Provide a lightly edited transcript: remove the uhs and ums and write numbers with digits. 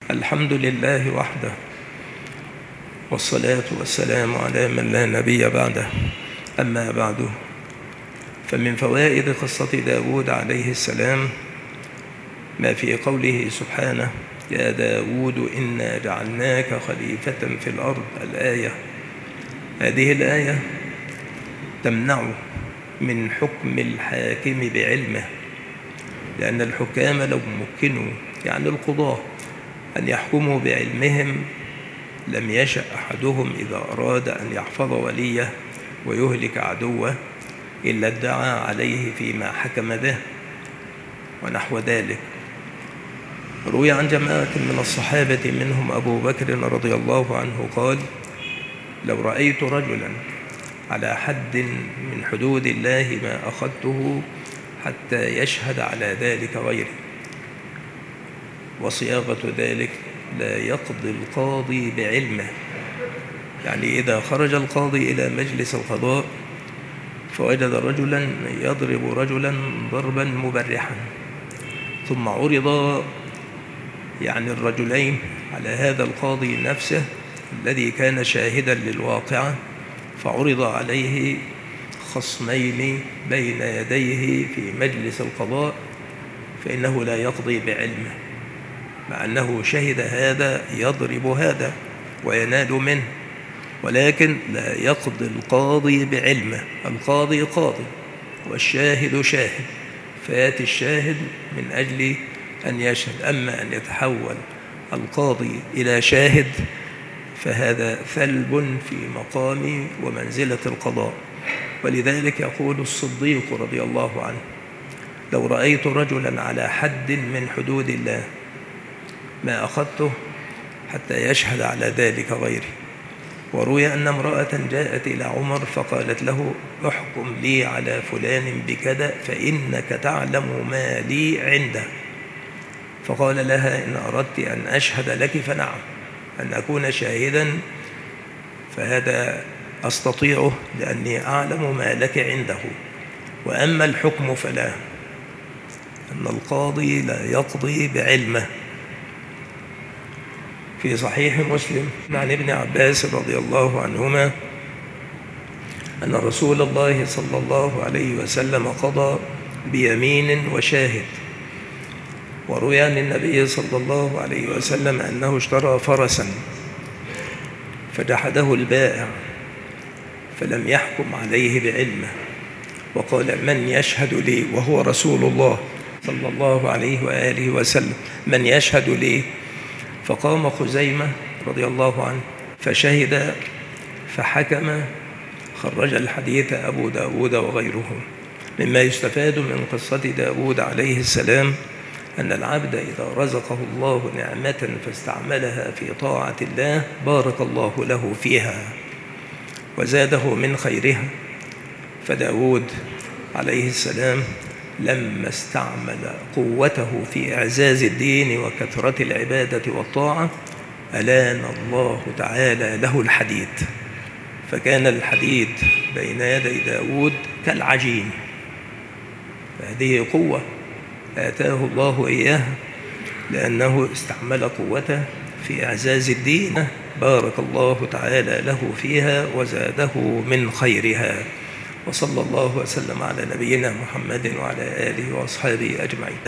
الحمد لله وحده، والصلاة والسلام على من لا نبي بعده. أما بعد، فمن فوائد قصة داود عليه السلام ما في قوله سبحانه: يا داود إنا جعلناك خليفة في الأرض. الآية هذه الآية تمنع من حكم الحاكم بعلمه، لأن الحكام لو مكنوا يعني القضاة أن يحكموا بعلمهم لم يشأ أحدهم إذا أراد أن يحفظ وليه ويهلك عدوه إلا ادعى عليه فيما حكم به ونحو ذلك. روي عن جماعة من الصحابة منهم أبو بكر رضي الله عنه قال: لو رأيت رجلا على حد من حدود الله ما أخذته حتى يشهد على ذلك غيري. وصياغة ذلك: لا يقضي القاضي بعلمه، يعني إذا خرج القاضي إلى مجلس القضاء فوجد رجلا يضرب رجلا ضربا مبرحا، ثم عرض يعني الرجلين على هذا القاضي نفسه الذي كان شاهدا للواقعة، فعرض عليه خصمين بين يديه في مجلس القضاء، فإنه لا يقضي بعلمه، مع أنه شهد هذا يضرب هذا وينال منه، ولكن لا يقضي القاضي بعلمه. القاضي قاضي والشاهد شاهد، فيأتي الشاهد من أجل أن يشهد. أما أن يتحول القاضي إلى شاهد فهذا ثلب في مقام ومنزلة القضاء. ولذلك يقول الصديق رضي الله عنه: لو رأيت رجلا على حد من حدود الله ما أخذته حتى يشهد على ذلك غيري. وروي أن امرأة جاءت إلى عمر فقالت له: احكم لي على فلان بكذا فإنك تعلم ما لي عنده. فقال لها: إن أردت أن أشهد لك فنعم، أن أكون شاهدا فهذا أستطيعه لأني أعلم ما لك عنده، وأما الحكم فلا، أن القاضي لا يقضي بعلمه. في صحيح مسلم عن ابن عباس رضي الله عنهما أن رسول الله صلى الله عليه وسلم قضى بيمين وشاهد. وروي عن النبي صلى الله عليه وسلم أنه اشترى فرسا فجحده البائع فلم يحكم عليه بعلمه، وقال: من يشهد لي؟ وهو رسول الله صلى الله عليه وآله وسلم: من يشهد لي؟ فقام خزيمة رضي الله عنه فشهد فحكم. خرج الحديث أبو داود وغيره. مما يستفاد من قصة داود عليه السلام أن العبد إذا رزقه الله نعمة فاستعملها في طاعة الله بارك الله له فيها وزاده من خيرها. فداود عليه السلام لما استعمل قوته في إعزاز الدين وكثرة العبادة والطاعة ألان الله تعالى له الحديد، فكان الحديد بين يدي داود كالعجين. فهذه قوة آتاه الله إياها لأنه استعمل قوته في إعزاز الدين، بارك الله تعالى له فيها وزاده من خيرها. وصلى الله وسلم على نبينا محمد وعلى آله وأصحابه أجمعين.